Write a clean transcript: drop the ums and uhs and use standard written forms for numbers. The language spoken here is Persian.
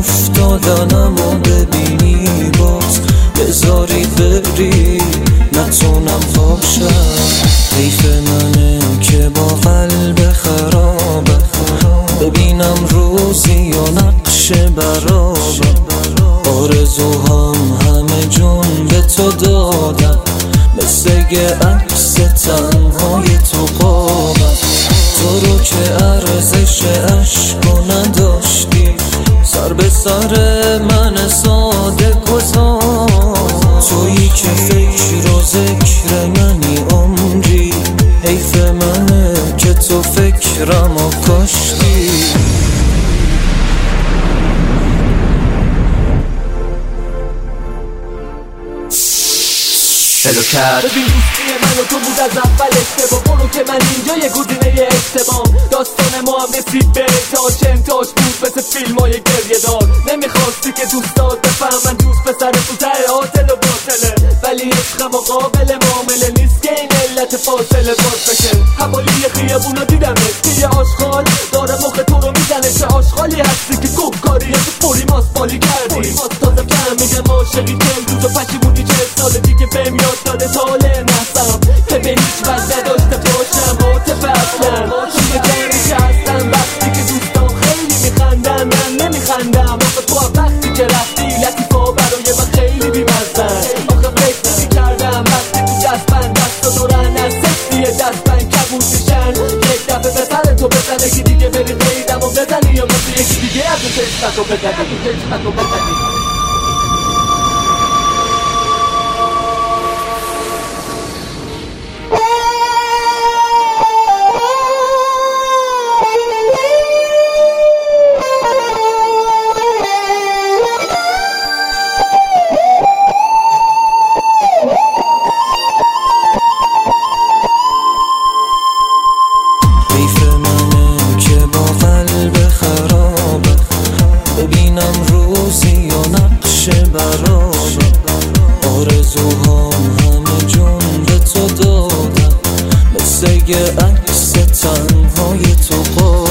افتادنمو ببینی باز بذاری بری نتونم باشم. حیف منه که با قلب خرابه ببینم روزی یا نقش برابه. آرزوهام همه جون به تو دادم مثل یه عکس تنهای تو قابم. تو رو که ارزش عشقو نداشتی سر به سر من ساده گذار. تویی که فکر و ذکر منی عمری، حیف منه که تو فکرمو کاشتی. ببین دوستی من و تو بود از اول اشتباه، برو که من اینجا یه گزینه اشتباه. داستان ما هم رسید به تاش امتاش بود مثل فیلم های گریه دار. نمیخواستی که دوستات بفهمن دوست پسر تو ته عاطل و باطله، ولی عشقم و قابل معامله نیست که این علت فاصله باز بشه. حوالی خیابونا دیدمت که یه آشغال داره مخ تو رو میزنه. چه آشغالی هستی که گفتکاری تو پوری ماسپالی کردی. تازه فهمیدم عاشقی که امروز و پشیمونی 40 سال دیگه بهم یاد داده سال نستم که به هیچ وجه نداشته باشم عاطفه اصلا. توی جنگی که هستم وقتی که دوستان خیلی میخندن من نمیخندم. آخه تو وقتی که رفتی لطیفا برای من خیلی بیمزدن. آخه فکر نمیکردم وقتی تو دستبند دست و دورن از سکتی دستبند کبود میشن. یک دفعه به سر تو بزنه که دیگه بری قیدم و بزنی یا مثل یکی دیگه از تو چشمکو بزنی. آرزوهام همه جون به تو دادم مثل یه عکس تنهای تو قابم.